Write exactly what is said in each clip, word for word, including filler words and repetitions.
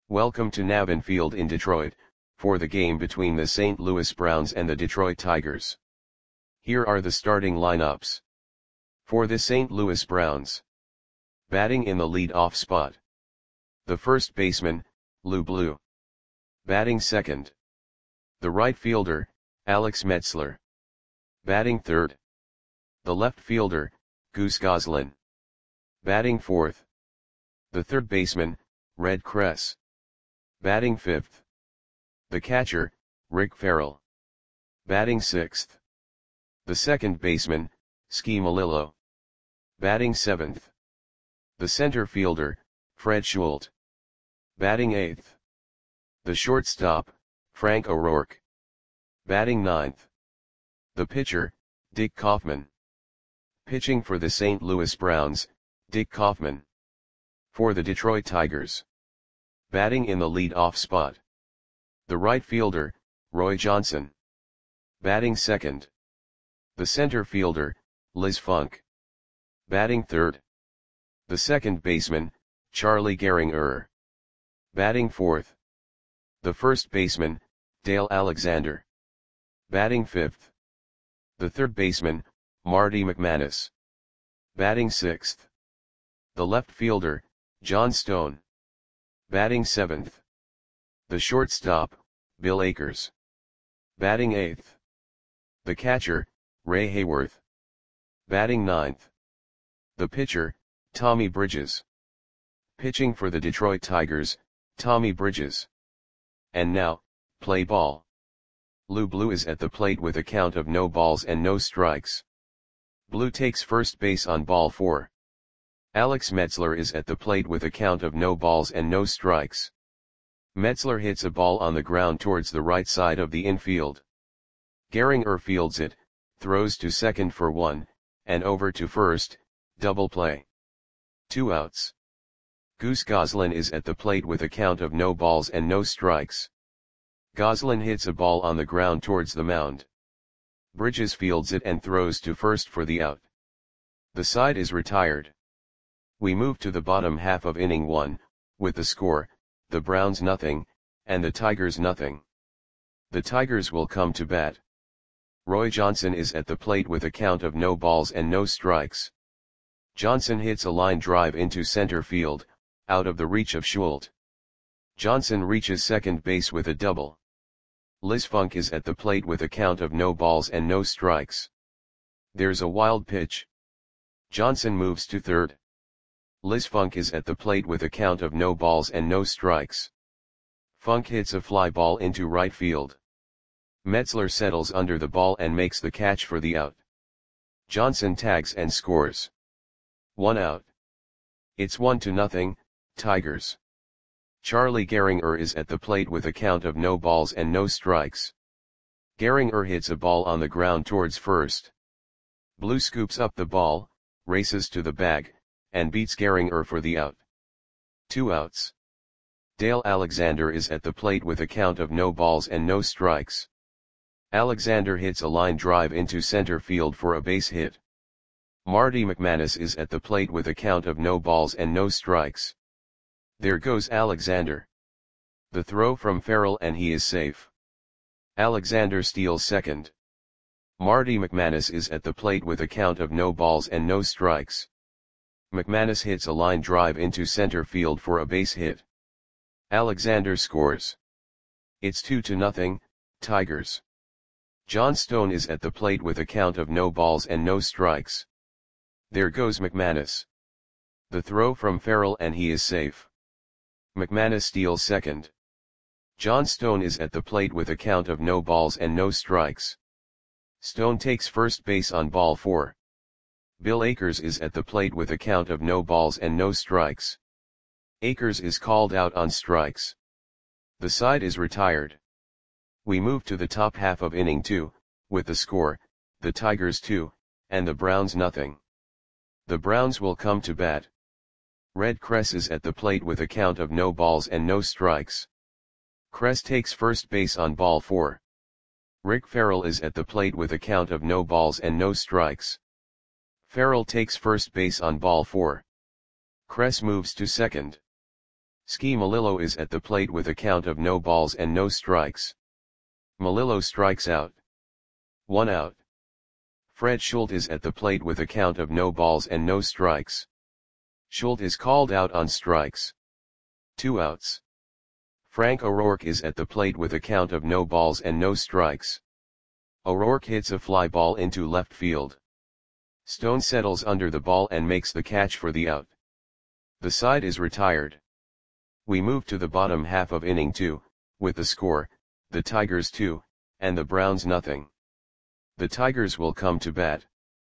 Welcome to Navin Field in Detroit, for the game between the Saint Louis Browns and the Detroit Tigers. Here are the starting lineups. For the Saint Louis Browns. Batting in the lead-off spot. The first baseman, Lou Blue. Batting second. The right fielder, Alex Metzler. Batting third. The left fielder, Goose Goslin. Batting fourth. The third baseman, Red Kress. Batting fifth. The catcher, Rick Farrell. Batting sixth. The second baseman, Ski Malillo. Batting seventh. The center fielder, Fred Schult. Batting eighth. The shortstop, Frank O'Rourke. Batting ninth. The pitcher, Dick Kaufman. Pitching for the Saint Louis Browns, Dick Kaufman. For the Detroit Tigers. Batting in the lead-off spot. The right fielder, Roy Johnson. Batting second. The center fielder, Liz Funk. Batting third. The second baseman, Charlie Gehringer. Batting fourth. The first baseman, Dale Alexander. Batting fifth. The third baseman, Marty McManus. Batting sixth. The left fielder, John Stone. Batting seventh. The shortstop, Bill Akers. Batting eighth. The catcher, Ray Hayworth. Batting ninth. The pitcher, Tommy Bridges. Pitching for the Detroit Tigers, Tommy Bridges. And now, play ball. Lou Blue is at the plate with a count of no balls and no strikes. Blue takes first base on ball four. Alex Metzler is at the plate with a count of no balls and no strikes. Metzler hits a ball on the ground towards the right side of the infield. Gehringer fields it, throws to second for one, and over to first, double play. Two outs. Goose Goslin is at the plate with a count of no balls and no strikes. Goslin hits a ball on the ground towards the mound. Bridges fields it and throws to first for the out. The side is retired. We move to the bottom half of inning one, with the score, the Browns nothing, and the Tigers nothing. The Tigers will come to bat. Roy Johnson is at the plate with a count of no balls and no strikes. Johnson hits a line drive into center field, out of the reach of Schult. Johnson reaches second base with a double. Liz Funk is at the plate with a count of no balls and no strikes. There's a wild pitch. Johnson moves to third. Liz Funk is at the plate with a count of no balls and no strikes. Funk hits a fly ball into right field. Metzler settles under the ball and makes the catch for the out. Johnson tags and scores. One out. It's one to nothing, Tigers. Charlie Gehringer is at the plate with a count of no balls and no strikes. Gehringer hits a ball on the ground towards first. Blue scoops up the ball, races to the bag, and beats Gehringer for the out. Two outs. Dale Alexander is at the plate with a count of no balls and no strikes. Alexander hits a line drive into center field for a base hit. Marty McManus is at the plate with a count of no balls and no strikes. There goes Alexander. The throw from Farrell and he is safe. Alexander steals second. Marty McManus is at the plate with a count of no balls and no strikes. McManus hits a line drive into center field for a base hit. Alexander scores. It's two to nothing, Tigers. John Stone is at the plate with a count of no balls and no strikes. There goes McManus. The throw from Farrell and he is safe. McManus steals second. John Stone is at the plate with a count of no balls and no strikes. Stone takes first base on ball four. Bill Akers is at the plate with a count of no balls and no strikes. Akers is called out on strikes. The side is retired. We move to the top half of inning two, with the score, the Tigers two, and the Browns nothing. The Browns will come to bat. Red Kress is at the plate with a count of no balls and no strikes. Kress takes first base on ball four. Rick Farrell is at the plate with a count of no balls and no strikes. Farrell takes first base on ball four. Kress moves to second. Ski Melillo is at the plate with a count of no balls and no strikes. Melillo strikes out. One out. Fred Schult is at the plate with a count of no balls and no strikes. Schult is called out on strikes. Two outs. Frank O'Rourke is at the plate with a count of no balls and no strikes. O'Rourke hits a fly ball into left field. Stone settles under the ball and makes the catch for the out. The side is retired. We move to the bottom half of inning two, with the score, the Tigers two, and the Browns nothing. The Tigers will come to bat.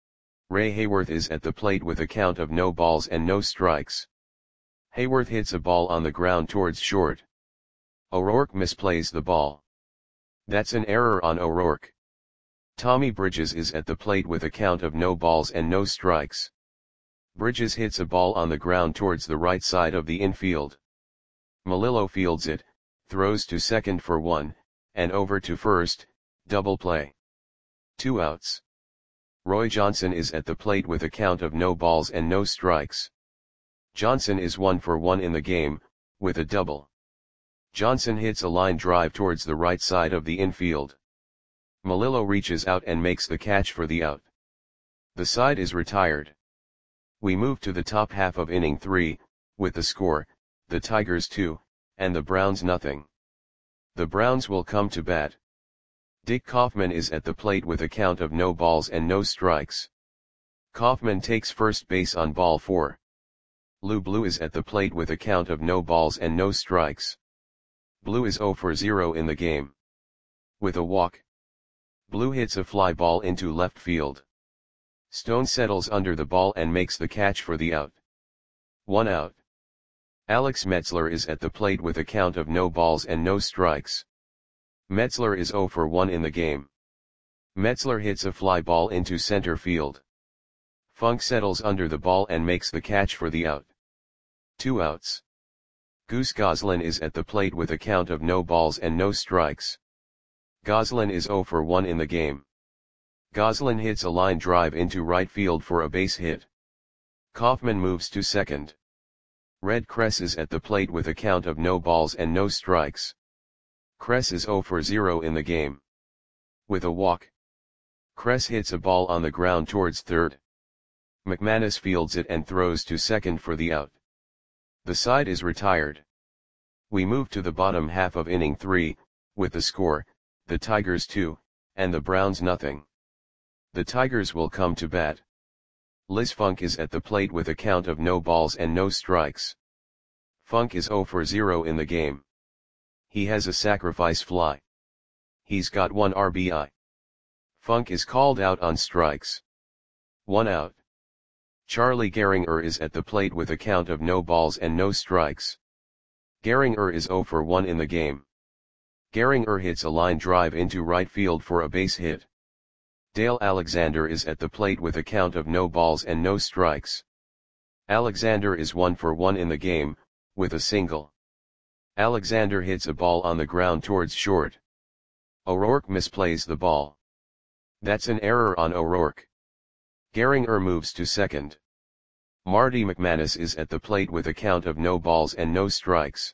Ray Hayworth is at the plate with a count of no balls and no strikes. Hayworth hits a ball on the ground towards short. O'Rourke misplays the ball. That's an error on O'Rourke. Tommy Bridges is at the plate with a count of no balls and no strikes. Bridges hits a ball on the ground towards the right side of the infield. Melillo fields it, throws to second for one, and over to first, double play. Two outs. Roy Johnson is at the plate with a count of no balls and no strikes. Johnson is one for one in the game, with a double. Johnson hits a line drive towards the right side of the infield. Melillo reaches out and makes the catch for the out. The side is retired. We move to the top half of inning three, with the score, the Tigers two, and the Browns nothing. The Browns will come to bat. Dick Kaufman is at the plate with a count of no balls and no strikes. Kaufman takes first base on ball four. Lou Blue is at the plate with a count of no balls and no strikes. Blue is zero for zero in the game. With a walk. Blue hits a fly ball into left field. Stone settles under the ball and makes the catch for the out. One out. Alex Metzler is at the plate with a count of no balls and no strikes. Metzler is zero for one in the game. Metzler hits a fly ball into center field. Funk settles under the ball and makes the catch for the out. Two outs. Goose Goslin is at the plate with a count of no balls and no strikes. Goslin is zero for one in the game. Goslin hits a line drive into right field for a base hit. Kaufman moves to second. Red Kress is at the plate with a count of no balls and no strikes. Kress is zero for zero in the game. With a walk. Kress hits a ball on the ground towards third. McManus fields it and throws to second for the out. The side is retired. We move to the bottom half of inning three, with the score, the Tigers two, and the Browns nothing. The Tigers will come to bat. Liz Funk is at the plate with a count of no balls and no strikes. Funk is zero for zero in the game. He has a sacrifice fly. He's got one R B I. Funk is called out on strikes. One out. Charlie Gehringer is at the plate with a count of no balls and no strikes. Gehringer is zero for one in the game. Gehringer hits a line drive into right field for a base hit. Dale Alexander is at the plate with a count of no balls and no strikes. Alexander is one for one in the game, with a single. Alexander hits a ball on the ground towards short. O'Rourke misplays the ball. That's an error on O'Rourke. Gehringer moves to second. Marty McManus is at the plate with a count of no balls and no strikes.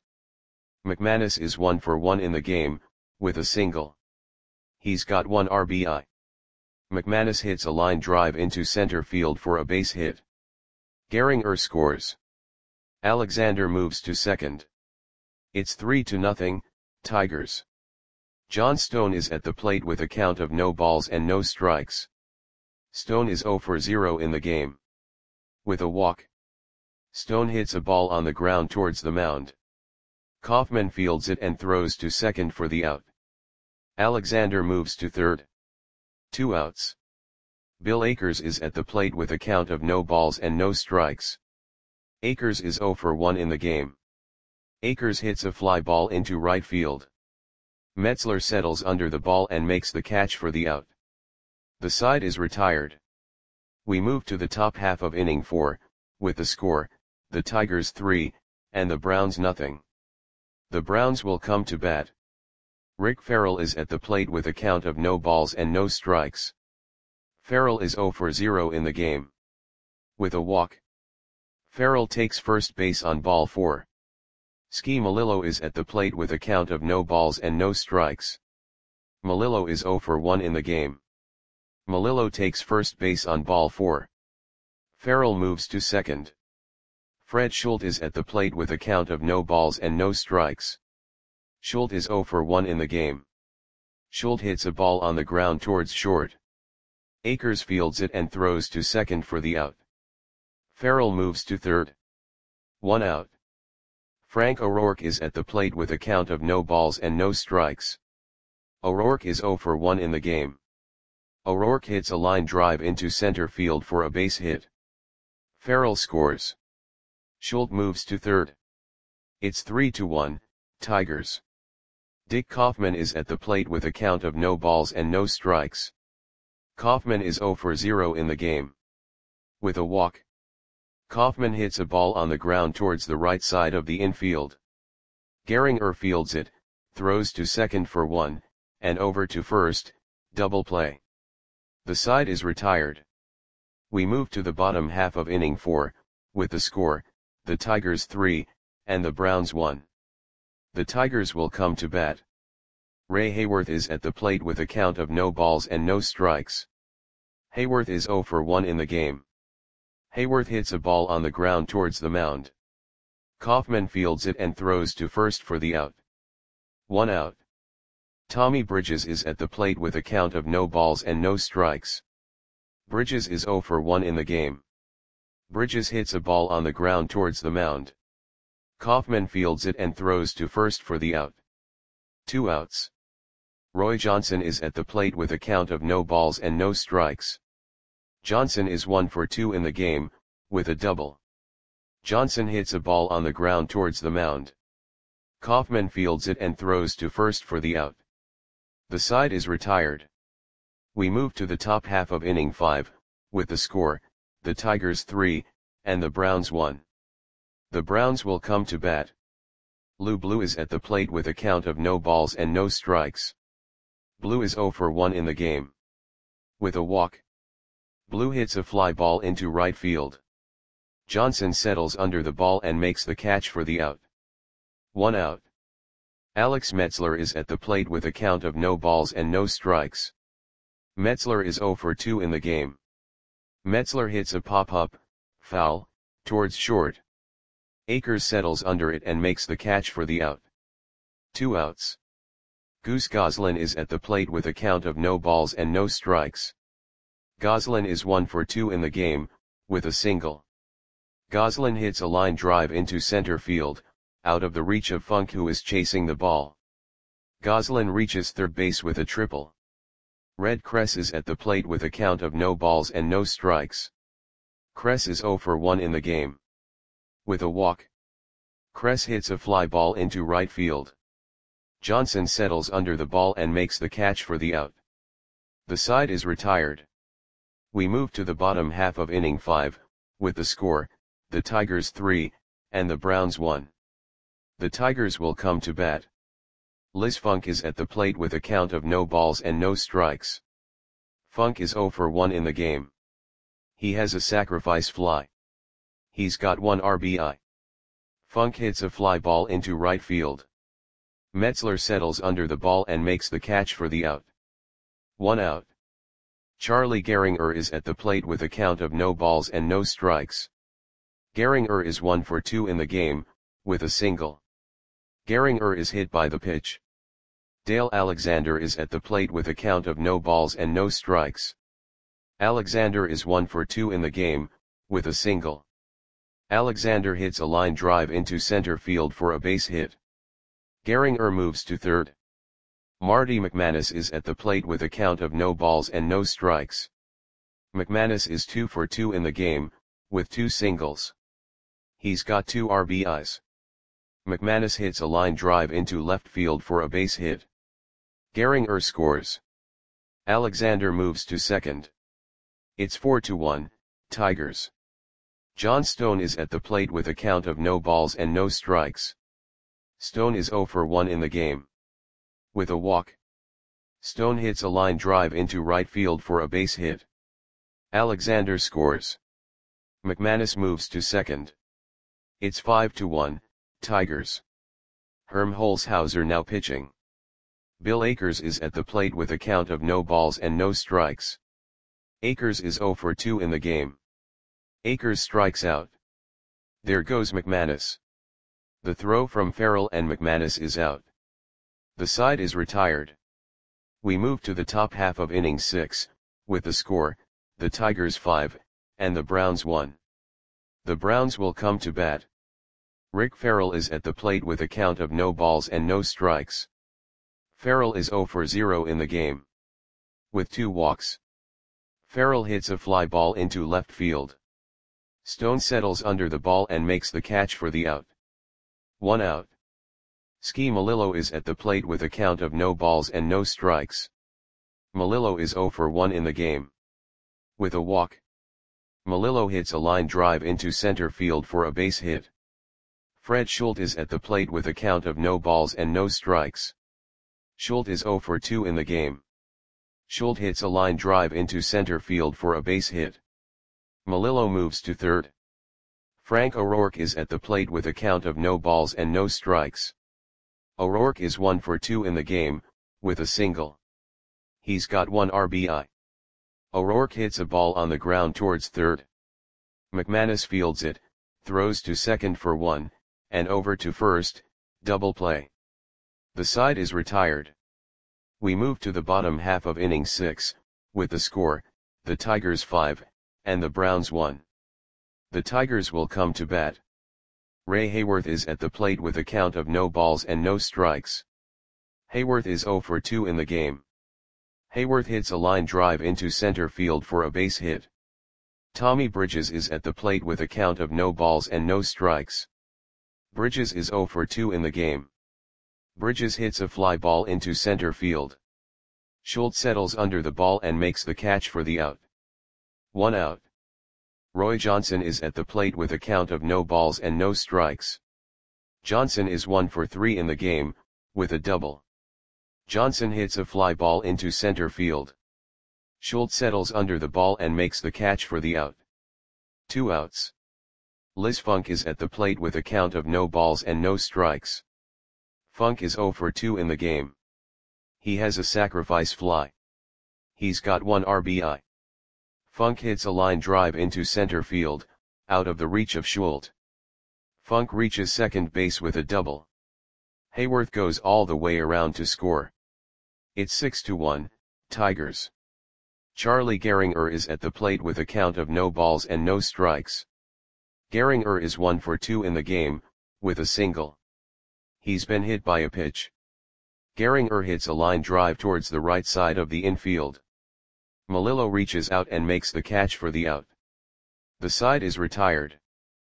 McManus is one for one in the game, with a single. He's got one R B I. McManus hits a line drive into center field for a base hit. Gehringer scores. Alexander moves to second. It's three to nothing, Tigers. John Stone is at the plate with a count of no balls and no strikes. Stone is zero for zero in the game. With a walk. Stone hits a ball on the ground towards the mound. Kaufman fields it and throws to second for the out. Alexander moves to third. Two outs. Bill Akers is at the plate with a count of no balls and no strikes. Akers is zero for one in the game. Akers hits a fly ball into right field. Metzler settles under the ball and makes the catch for the out. The side is retired. We move to the top half of inning four, with the score, the Tigers three, and the Browns nothing. The Browns will come to bat. Rick Farrell is at the plate with a count of no balls and no strikes. Farrell is zero for zero in the game. With a walk. Farrell takes first base on ball four. Ski Melillo is at the plate with a count of no balls and no strikes. Melillo is zero for one in the game. Melillo takes first base on ball four. Farrell moves to second. Fred Schultz is at the plate with a count of no balls and no strikes. Schultz is zero for one in the game. Schultz hits a ball on the ground towards short. Akers fields it and throws to second for the out. Farrell moves to third. One out. Frank O'Rourke is at the plate with a count of no balls and no strikes. O'Rourke is zero for one in the game. O'Rourke hits a line drive into center field for a base hit. Farrell scores. Schultz moves to third. It's three to one, Tigers. Dick Kaufman is at the plate with a count of no balls and no strikes. Kaufman is zero for zero in the game. With a walk, Kaufman hits a ball on the ground towards the right side of the infield. Gehringer fields it, throws to second for one, and over to first, double play. The side is retired. We move to the bottom half of inning four, with the score, the Tigers three, and the Browns one. The Tigers will come to bat. Ray Hayworth is at the plate with a count of no balls and no strikes. Hayworth is zero for one in the game. Hayworth hits a ball on the ground towards the mound. Kaufman fields it and throws to first for the out. One out. Tommy Bridges is at the plate with a count of no balls and no strikes. Bridges is zero for one in the game. Bridges hits a ball on the ground towards the mound. Kaufman fields it and throws to first for the out. Two outs. Roy Johnson is at the plate with a count of no balls and no strikes. Johnson is one for two in the game, with a double. Johnson hits a ball on the ground towards the mound. Kaufman fields it and throws to first for the out. The side is retired. We move to the top half of inning five, with the score, the Tigers three, and the Browns one. The Browns will come to bat. Lou Blue is at the plate with a count of no balls and no strikes. Blue is zero for one in the game. With a walk, Blue hits a fly ball into right field. Johnson settles under the ball and makes the catch for the out. One out. Alex Metzler is at the plate with a count of no balls and no strikes. Metzler is zero for two in the game. Metzler hits a pop-up, foul, towards short. Akers settles under it and makes the catch for the out. Two outs. Goose Goslin is at the plate with a count of no balls and no strikes. Goslin is one for two in the game, with a single. Goslin hits a line drive into center field, out of the reach of Funk, who is chasing the ball. Goslin reaches third base with a triple. Red Kress is at the plate with a count of no balls and no strikes. Kress is zero for one in the game. With a walk, Kress hits a fly ball into right field. Johnson settles under the ball and makes the catch for the out. The side is retired. We move to the bottom half of inning five, with the score, the Tigers three, and the Browns one. The Tigers will come to bat. Liz Funk is at the plate with a count of no balls and no strikes. Funk is zero for one in the game. He has a sacrifice fly. He's got one R B I. Funk hits a fly ball into right field. Metzler settles under the ball and makes the catch for the out. One out. Charlie Gehringer is at the plate with a count of no balls and no strikes. Gehringer is one for two in the game, with a single. Gehringer is hit by the pitch. Dale Alexander is at the plate with a count of no balls and no strikes. Alexander is one for two in the game, with a single. Alexander hits a line drive into center field for a base hit. Gehringer moves to third. Marty McManus is at the plate with a count of no balls and no strikes. McManus is two for two in the game, with two singles. He's got two R B Is. McManus hits a line drive into left field for a base hit. Gehringer scores. Alexander moves to second. It's four to one, Tigers. John Stone is at the plate with a count of no balls and no strikes. Stone is zero for one in the game. With a walk, Stone hits a line drive into right field for a base hit. Alexander scores. McManus moves to second. It's five to one, Tigers. Herm Holzhauser now pitching. Bill Akers is at the plate with a count of no balls and no strikes. Akers is oh for two in the game. Akers strikes out. There goes McManus. The throw from Farrell and McManus is out. The side is retired. We move to the top half of inning six, with the score, the Tigers five, and the Browns one. The Browns will come to bat. Rick Farrell is at the plate with a count of no balls and no strikes. Farrell is oh for zero in the game. With two walks. Farrell hits a fly ball into left field. Stone settles under the ball and makes the catch for the out. One out. Ski Melillo is at the plate with a count of no balls and no strikes. Melillo is oh for one in the game. With a walk. Melillo hits a line drive into center field for a base hit. Fred Schultz is at the plate with a count of no balls and no strikes. Schultz is oh for two in the game. Schultz hits a line drive into center field for a base hit. Melillo moves to third. Frank O'Rourke is at the plate with a count of no balls and no strikes. O'Rourke is one for two in the game, with a single. He's got one R B I. O'Rourke hits a ball on the ground towards third. McManus fields it, throws to second for one, and over to first, double play. The side is retired. We move to the bottom half of inning six, with the score, the Tigers five, and the Browns one. The Tigers will come to bat. Ray Hayworth is at the plate with a count of no balls and no strikes. Hayworth is oh for two in the game. Hayworth hits a line drive into center field for a base hit. Tommy Bridges is at the plate with a count of no balls and no strikes. Bridges is oh for two in the game. Bridges hits a fly ball into center field. Schultz settles under the ball and makes the catch for the out. One out. Roy Johnson is at the plate with a count of no balls and no strikes. Johnson is one for three in the game, with a double. Johnson hits a fly ball into center field. Schultz settles under the ball and makes the catch for the out. Two outs. Liz Funk is at the plate with a count of no balls and no strikes. Funk is oh for two in the game. He has a sacrifice fly. He's got one R B I. Funk hits a line drive into center field, out of the reach of Schultz. Funk reaches second base with a double. Hayworth goes all the way around to score. It's six to one, Tigers. Charlie Gehringer is at the plate with a count of no balls and no strikes. Gehringer is one for two in the game, with a single. He's been hit by a pitch. Gehringer hits a line drive towards the right side of the infield. Melillo reaches out and makes the catch for the out. The side is retired.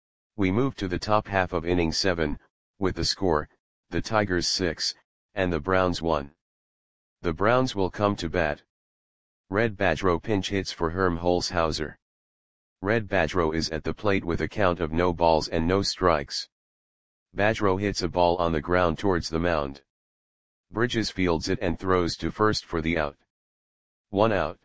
We move to the top half of inning seven, with the score, the Tigers six, and the Browns one. The Browns will come to bat. Red Badgerow pinch hits for Herm Holzhauser. Red Badgerow is at the plate with a count of no balls and no strikes. Badgerow hits a ball on the ground towards the mound. Bridges fields it and throws to first for the out. One out.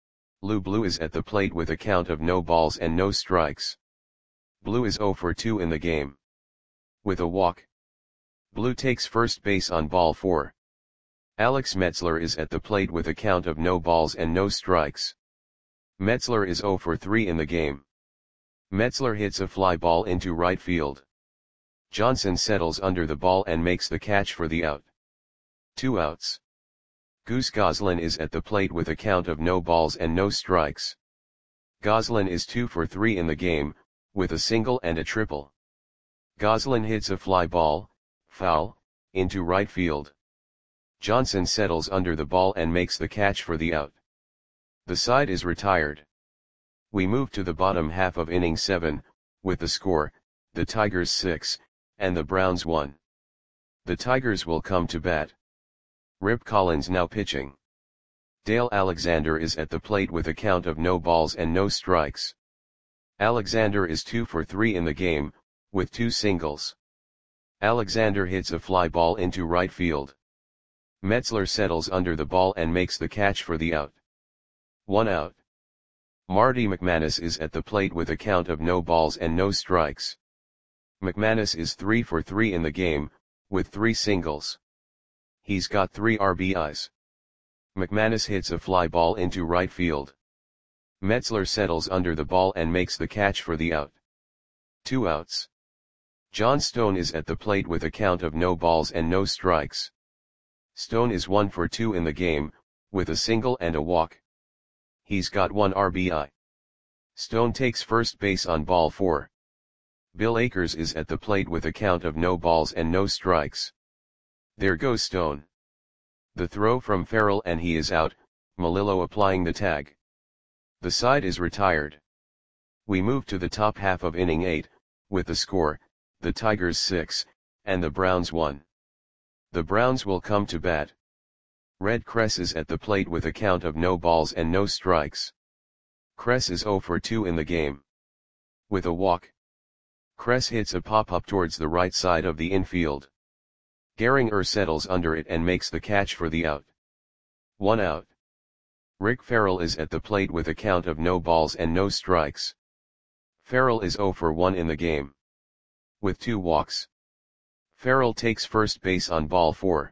Lou Blue is at the plate with a count of no balls and no strikes. Blue is oh for two in the game. With a walk. Blue takes first base on ball four. Alex Metzler is at the plate with a count of no balls and no strikes. Metzler is oh for three in the game. Metzler hits a fly ball into right field. Johnson settles under the ball and makes the catch for the out. Two outs. Goose Goslin is at the plate with a count of no balls and no strikes. Goslin is two for three in the game, with a single and a triple. Goslin hits a fly ball, foul, into right field. Johnson settles under the ball and makes the catch for the out. The side is retired. We move to the bottom half of inning seven, with the score, the Tigers six, and the Browns one. The Tigers will come to bat. Rip Collins now pitching. Dale Alexander is at the plate with a count of no balls and no strikes. Alexander is two for three in the game, with two singles. Alexander hits a fly ball into right field. Metzler settles under the ball and makes the catch for the out. One out. Marty McManus is at the plate with a count of no balls and no strikes. McManus is three for three in the game, with three singles. He's got three R B Is. McManus hits a fly ball into right field. Metzler settles under the ball and makes the catch for the out. Two outs. John Stone is at the plate with a count of no balls and no strikes. Stone is one for two in the game, with a single and a walk. He's got one R B I. Stone takes first base on ball four. Bill Akers is at the plate with a count of no balls and no strikes. There goes Stone. The throw from Farrell and he is out, Melillo applying the tag. The side is retired. We move to the top half of inning eight, with the score, the Tigers six, and the Browns one. The Browns will come to bat. Red Kress is at the plate with a count of no balls and no strikes. Kress is zero for two in the game. With a walk. Kress hits a pop-up towards the right side of the infield. Gehringer settles under it and makes the catch for the out. One out. Rick Farrell is at the plate with a count of no balls and no strikes. Farrell is zero for one in the game. With two walks. Farrell takes first base on ball four.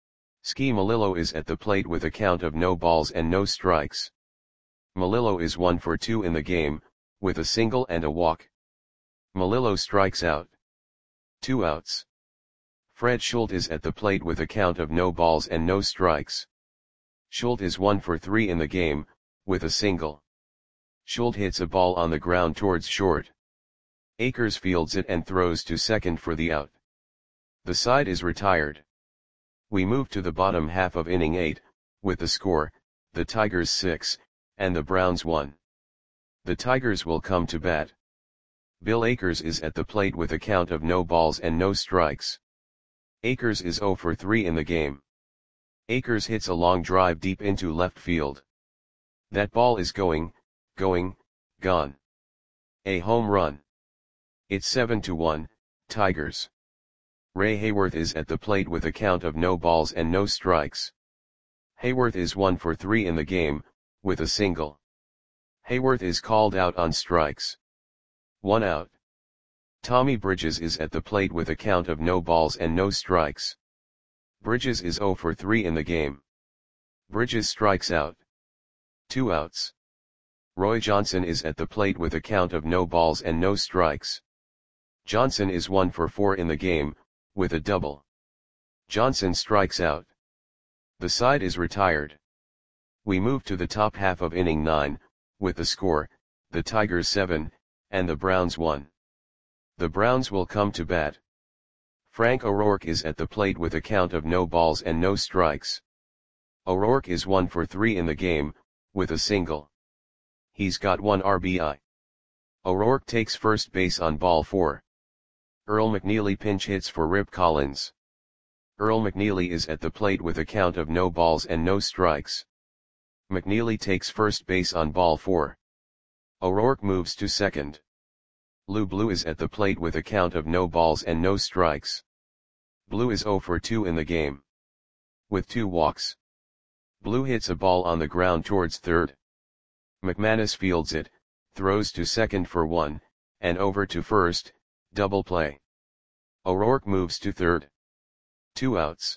Ski Melillo is at the plate with a count of no balls and no strikes. Melillo is one for two in the game, with a single and a walk. Melillo strikes out. Two outs. Fred Schultz is at the plate with a count of no balls and no strikes. Schultz is one for three in the game, with a single. Schultz hits a ball on the ground towards short. Akers fields it and throws to second for the out. The side is retired. We move to the bottom half of inning eight, with the score, the Tigers six, and the Browns one. The Tigers will come to bat. Bill Akers is at the plate with a count of no balls and no strikes. Akers is zero for three in the game. Akers hits a long drive deep into left field. That ball is going, going, gone. A home run. It's seven to one, Tigers. Ray Hayworth is at the plate with a count of no balls and no strikes. Hayworth is one for three in the game, with a single. Hayworth is called out on strikes. One out. Tommy Bridges is at the plate with a count of no balls and no strikes. Bridges is zero for three in the game. Bridges strikes out. Two outs. Roy Johnson is at the plate with a count of no balls and no strikes. Johnson is one for four in the game, with a double. Johnson strikes out. The side is retired. We move to the top half of inning nine, with the score, the Tigers seven, and the Browns one. The Browns will come to bat. Frank O'Rourke is at the plate with a count of no balls and no strikes. O'Rourke is one for three in the game, with a single. He's got one R B I. O'Rourke takes first base on ball four. Earl McNeely pinch hits for Rip Collins. Earl McNeely is at the plate with a count of no balls and no strikes. McNeely takes first base on ball four. O'Rourke moves to second. Lou Blue is at the plate with a count of no balls and no strikes. Blue is zero for two in the game. With two walks. Blue hits a ball on the ground towards third. McManus fields it, throws to second for one, and over to first, double play. O'Rourke moves to third. Two outs.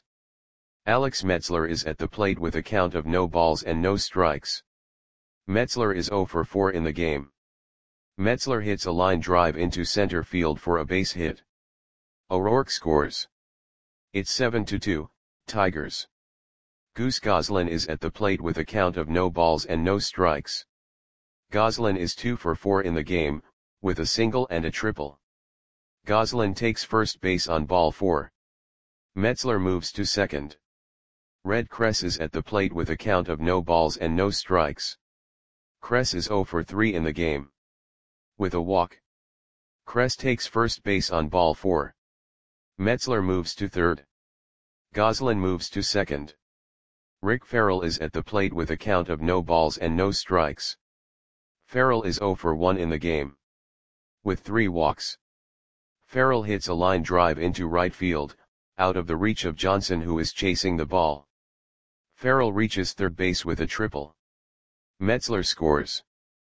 Alex Metzler is at the plate with a count of no balls and no strikes. Metzler is zero for four in the game. Metzler hits a line drive into center field for a base hit. O'Rourke scores. It's seven to two, Tigers. Goose Goslin is at the plate with a count of no balls and no strikes. Goslin is two for four in the game, with a single and a triple. Goslin takes first base on ball four. Metzler moves to second. Red Kress is at the plate with a count of no balls and no strikes. Kress is zero for three in the game. With a walk. Kress takes first base on ball four. Metzler moves to third. Goslin moves to second. Rick Farrell is at the plate with a count of no balls and no strikes. Farrell is zero for one in the game. With three walks. Farrell hits a line drive into right field, out of the reach of Johnson who is chasing the ball. Farrell reaches third base with a triple. Metzler scores.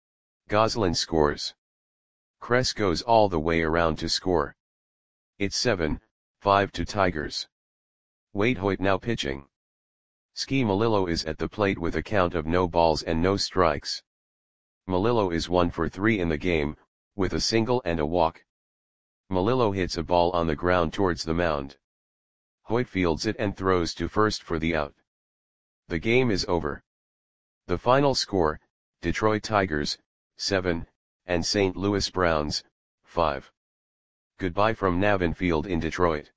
Goslin scores. Kress goes all the way around to score. It's seven five to Tigers. Wade Hoyt now pitching. Ski Melillo is at the plate with a count of no balls and no strikes. Melillo is one for three in the game, with a single and a walk. Melillo hits a ball on the ground towards the mound. Hoyt fields it and throws to first for the out. The game is over. The final score, Detroit Tigers, seven, and Saint Louis Browns, five. Goodbye from Navin Field in Detroit.